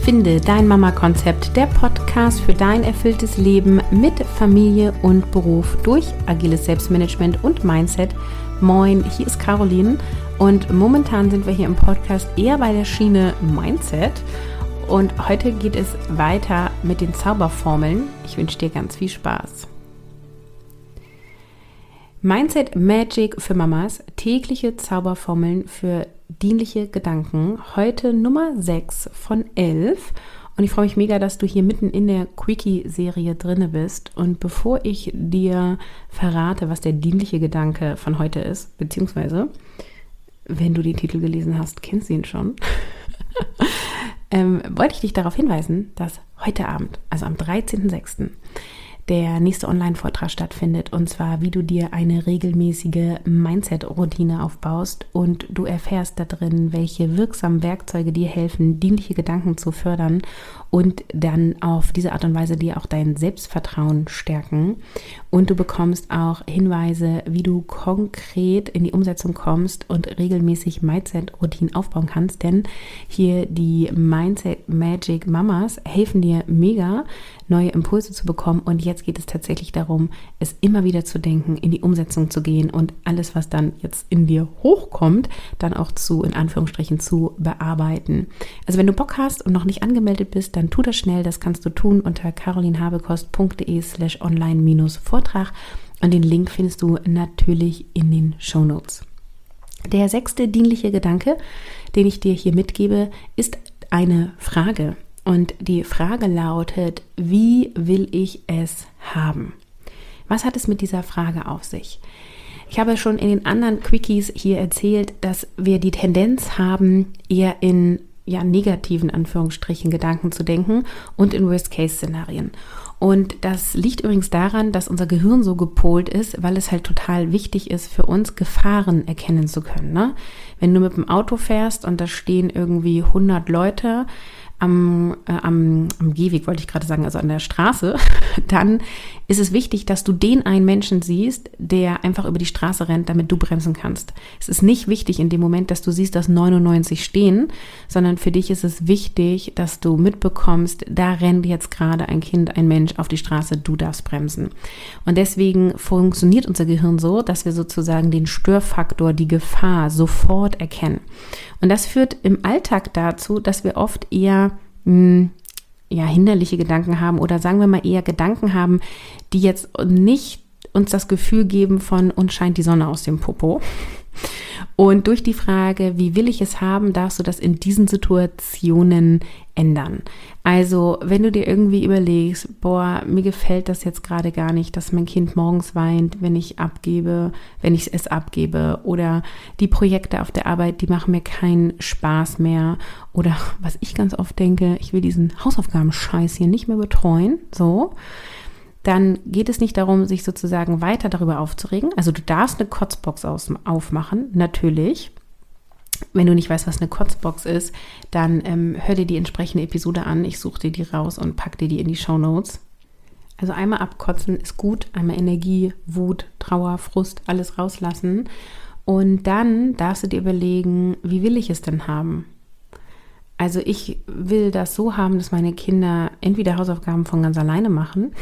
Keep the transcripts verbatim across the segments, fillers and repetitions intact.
Finde dein Mama-Konzept, der Podcast für dein erfülltes Leben mit Familie und Beruf durch agiles Selbstmanagement und Mindset. Moin, hier ist Caroline und momentan sind wir hier im Podcast eher bei der Schiene Mindset und heute geht es weiter mit den Zauberformeln. Ich wünsche dir ganz viel Spaß. Mindset Magic für Mamas, tägliche Zauberformeln für dienliche Gedanken. Heute Nummer sechs von elf und ich freue mich mega, dass du hier mitten in der Quickie-Serie drinne bist. Und bevor ich dir verrate, was der dienliche Gedanke von heute ist, beziehungsweise, wenn du den Titel gelesen hast, kennst du ihn schon, ähm, wollte ich dich darauf hinweisen, dass heute Abend, also am dreizehnten sechsten der nächste Online-Vortrag stattfindet, und zwar, wie du dir eine regelmäßige Mindset-Routine aufbaust und du erfährst da drin, welche wirksamen Werkzeuge dir helfen, dienliche Gedanken zu fördern und dann auf diese Art und Weise dir auch dein Selbstvertrauen stärken. Und du bekommst auch Hinweise, wie du konkret in die Umsetzung kommst und regelmäßig Mindset-Routinen aufbauen kannst, denn hier die Mindset Magic Mamas helfen dir mega, neue Impulse zu bekommen, und jetzt geht es tatsächlich darum, es immer wieder zu denken, in die Umsetzung zu gehen und alles, was dann jetzt in dir hochkommt, dann auch zu, in Anführungsstrichen, zu bearbeiten. Also wenn du Bock hast und noch nicht angemeldet bist, dann tu das schnell, das kannst du tun unter carolinhabekost.de slash online minus Vortrag und den Link findest du natürlich in den Shownotes. Der sechste dienliche Gedanke, den ich dir hier mitgebe, ist eine Frage. Und die Frage lautet, wie will ich es haben? Was hat es mit dieser Frage auf sich? Ich habe schon in den anderen Quickies hier erzählt, dass wir die Tendenz haben, eher in ja, negativen Anführungsstrichen Gedanken zu denken und in Worst-Case-Szenarien. Und das liegt übrigens daran, dass unser Gehirn so gepolt ist, weil es halt total wichtig ist für uns, Gefahren erkennen zu können. Ne? Wenn du mit dem Auto fährst und da stehen irgendwie hundert Leute, Am, äh, am, am Gehweg, wollte ich gerade sagen, also an der Straße, dann ist es wichtig, dass du den einen Menschen siehst, der einfach über die Straße rennt, damit du bremsen kannst. Es ist nicht wichtig in dem Moment, dass du siehst, dass neunundneunzig stehen, sondern für dich ist es wichtig, dass du mitbekommst, da rennt jetzt gerade ein Kind, ein Mensch auf die Straße, du darfst bremsen. Und deswegen funktioniert unser Gehirn so, dass wir sozusagen den Störfaktor, die Gefahr sofort erkennen. Und das führt im Alltag dazu, dass wir oft eher mh, ja, hinderliche Gedanken haben oder sagen wir mal eher Gedanken haben, die jetzt nicht uns das Gefühl geben von uns scheint die Sonne aus dem Popo. Und durch die Frage, wie will ich es haben, darfst du das in diesen Situationen ändern. Also wenn du dir irgendwie überlegst, boah, mir gefällt das jetzt gerade gar nicht, dass mein Kind morgens weint, wenn ich abgebe, wenn ich es abgebe, oder die Projekte auf der Arbeit, die machen mir keinen Spaß mehr, oder was ich ganz oft denke, ich will diesen Hausaufgabenscheiß hier nicht mehr betreuen, so. Dann geht es nicht darum, sich sozusagen weiter darüber aufzuregen. Also du darfst eine Kotzbox aus, aufmachen, natürlich. Wenn du nicht weißt, was eine Kotzbox ist, dann ähm, hör dir die entsprechende Episode an. Ich suche dir die raus und pack dir die in die Shownotes. Also einmal abkotzen ist gut, einmal Energie, Wut, Trauer, Frust, alles rauslassen. Und dann darfst du dir überlegen, wie will ich es denn haben? Also ich will das so haben, dass meine Kinder entweder Hausaufgaben von ganz alleine machen,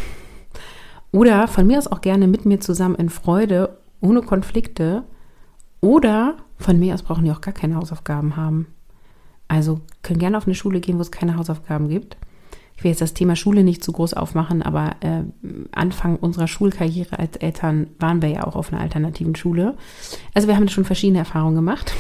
oder von mir aus auch gerne mit mir zusammen in Freude, ohne Konflikte. Oder von mir aus brauchen die auch gar keine Hausaufgaben haben. Also können gerne auf eine Schule gehen, wo es keine Hausaufgaben gibt. Ich will jetzt das Thema Schule nicht zu groß aufmachen, aber äh, Anfang unserer Schulkarriere als Eltern waren wir ja auch auf einer alternativen Schule. Also wir haben schon verschiedene Erfahrungen gemacht.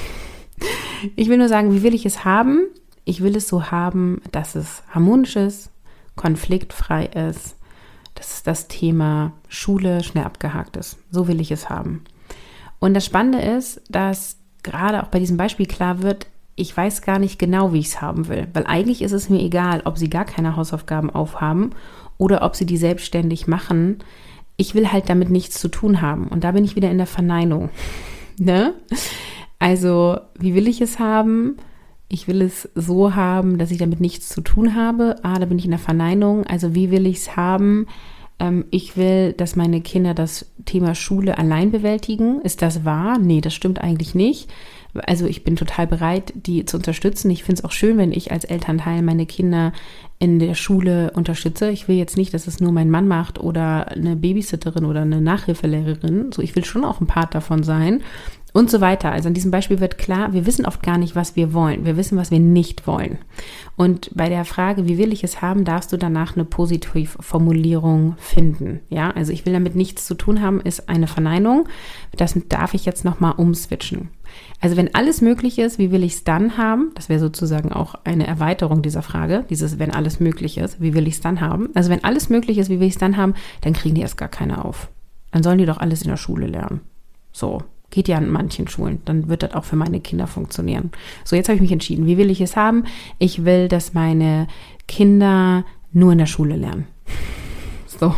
Ich will nur sagen, wie will ich es haben? Ich will es so haben, dass es harmonisch ist, konfliktfrei ist, dass das Thema Schule schnell abgehakt ist. So will ich es haben. Und das Spannende ist, dass gerade auch bei diesem Beispiel klar wird, ich weiß gar nicht genau, wie ich es haben will. Weil eigentlich ist es mir egal, ob sie gar keine Hausaufgaben aufhaben oder ob sie die selbstständig machen. Ich will halt damit nichts zu tun haben. Und da bin ich wieder in der Verneinung. Ne? Also, wie will ich es haben? Ich will es so haben, dass ich damit nichts zu tun habe. Ah, da bin ich in der Verneinung. Also, wie will ich es haben? Ähm, ich will, dass meine Kinder das Thema Schule allein bewältigen. Ist das wahr? Nee, das stimmt eigentlich nicht. Also ich bin total bereit, die zu unterstützen. Ich finde es auch schön, wenn ich als Elternteil meine Kinder in der Schule unterstütze. Ich will jetzt nicht, dass es nur mein Mann macht oder eine Babysitterin oder eine Nachhilfelehrerin. So, ich will schon auch ein Part davon sein und so weiter. Also an diesem Beispiel wird klar, wir wissen oft gar nicht, was wir wollen. Wir wissen, was wir nicht wollen. Und bei der Frage, wie will ich es haben, darfst du danach eine Positivformulierung finden. Ja, also ich will damit nichts zu tun haben, ist eine Verneinung. Das darf ich jetzt nochmal umswitchen. Also wenn alles möglich ist, wie will ich es dann haben? Das wäre sozusagen auch eine Erweiterung dieser Frage, dieses wenn alles möglich ist, wie will ich es dann haben? Also wenn alles möglich ist, wie will ich es dann haben, dann kriegen die erst gar keine auf. Dann sollen die doch alles in der Schule lernen. So, geht ja an manchen Schulen, dann wird das auch für meine Kinder funktionieren. So, jetzt habe ich mich entschieden, wie will ich es haben? Ich will, dass meine Kinder nur in der Schule lernen. So.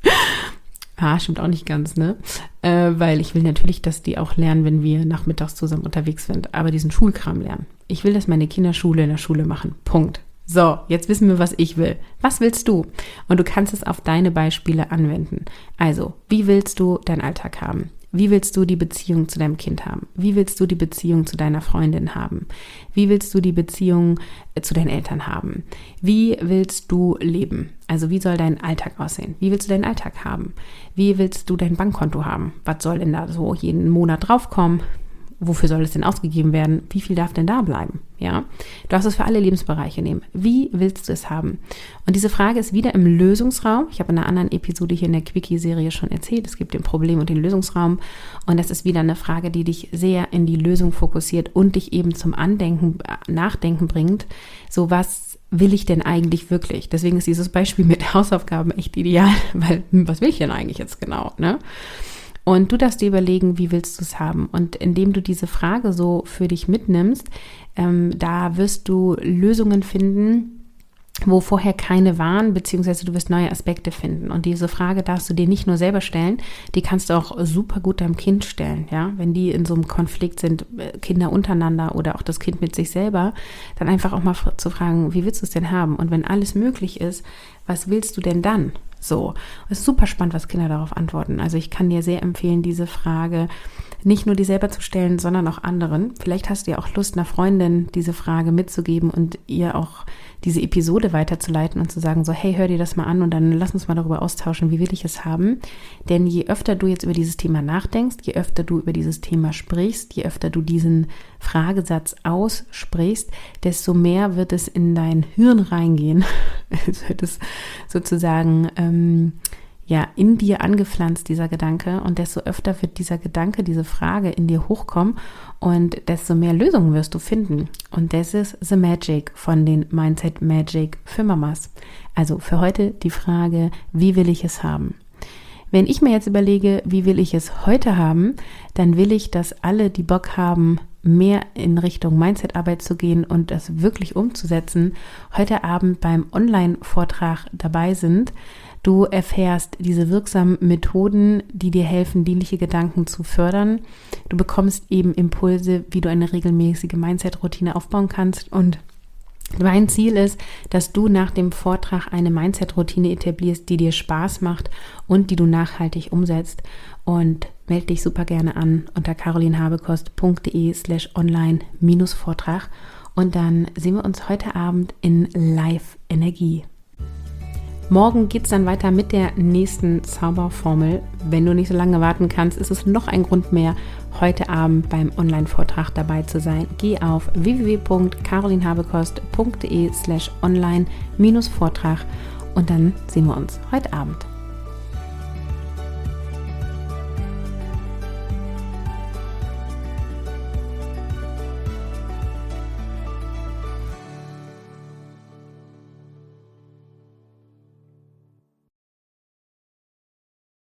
Ah, stimmt auch nicht ganz, ne? Äh, weil ich will natürlich, dass die auch lernen, wenn wir nachmittags zusammen unterwegs sind, aber diesen Schulkram lernen. Ich will, dass meine Kinder Schule in der Schule machen. Punkt. So, jetzt wissen wir, was ich will. Was willst du? Und du kannst es auf deine Beispiele anwenden. Also, wie willst du deinen Alltag haben? Wie willst du die Beziehung zu deinem Kind haben? Wie willst du die Beziehung zu deiner Freundin haben? Wie willst du die Beziehung zu deinen Eltern haben? Wie willst du leben? Also wie soll dein Alltag aussehen? Wie willst du deinen Alltag haben? Wie willst du dein Bankkonto haben? Was soll denn da so jeden Monat draufkommen? Wofür soll es denn ausgegeben werden? Wie viel darf denn da bleiben? Ja, du darfst es für alle Lebensbereiche nehmen. Wie willst du es haben? Und diese Frage ist wieder im Lösungsraum. Ich habe in einer anderen Episode hier in der Quickie-Serie schon erzählt, es gibt den Problem- und den Lösungsraum. Und das ist wieder eine Frage, die dich sehr in die Lösung fokussiert und dich eben zum Andenken, Nachdenken bringt. So, was will ich denn eigentlich wirklich? Deswegen ist dieses Beispiel mit Hausaufgaben echt ideal, weil was will ich denn eigentlich jetzt genau, ne? Und du darfst dir überlegen, wie willst du es haben? Und indem du diese Frage so für dich mitnimmst, ähm, da wirst du Lösungen finden, wo vorher keine waren, beziehungsweise du wirst neue Aspekte finden. Und diese Frage darfst du dir nicht nur selber stellen, die kannst du auch super gut deinem Kind stellen. Ja, wenn die in so einem Konflikt sind, Kinder untereinander oder auch das Kind mit sich selber, dann einfach auch mal zu fragen, wie willst du es denn haben? Und wenn alles möglich ist, was willst du denn dann? So, es ist super spannend, was Kinder darauf antworten. Also ich kann dir sehr empfehlen, diese Frage nicht nur dir selber zu stellen, sondern auch anderen. Vielleicht hast du ja auch Lust, einer Freundin diese Frage mitzugeben und ihr auch diese Episode weiterzuleiten und zu sagen so, hey, hör dir das mal an und dann lass uns mal darüber austauschen, wie will ich es haben. Denn je öfter du jetzt über dieses Thema nachdenkst, je öfter du über dieses Thema sprichst, je öfter du diesen Fragesatz aussprichst, desto mehr wird es in dein Hirn reingehen. Es wird es sozusagen ähm, ja, in dir angepflanzt, dieser Gedanke, und desto öfter wird dieser Gedanke, diese Frage in dir hochkommen und desto mehr Lösungen wirst du finden. Und das ist The Magic von den Mindset Magic für Mamas. Also für heute die Frage, wie will ich es haben? Wenn ich mir jetzt überlege, wie will ich es heute haben, dann will ich, dass alle, die Bock haben, mehr in Richtung Mindset-Arbeit zu gehen und das wirklich umzusetzen, heute Abend beim Online-Vortrag dabei sind. Du erfährst diese wirksamen Methoden, die dir helfen, dienliche Gedanken zu fördern. Du bekommst eben Impulse, wie du eine regelmäßige Mindset-Routine aufbauen kannst. Und mein Ziel ist, dass du nach dem Vortrag eine Mindset-Routine etablierst, die dir Spaß macht und die du nachhaltig umsetzt. Und melde dich super gerne an unter carolinhabekost.de slash online minus Vortrag. Und dann sehen wir uns heute Abend in Live-Energie. Morgen geht es dann weiter mit der nächsten Zauberformel. Wenn du nicht so lange warten kannst, ist es noch ein Grund mehr, heute Abend beim Online-Vortrag dabei zu sein. Geh auf w w w punkt carolinhabekost.de slash online minus Vortrag und dann sehen wir uns heute Abend.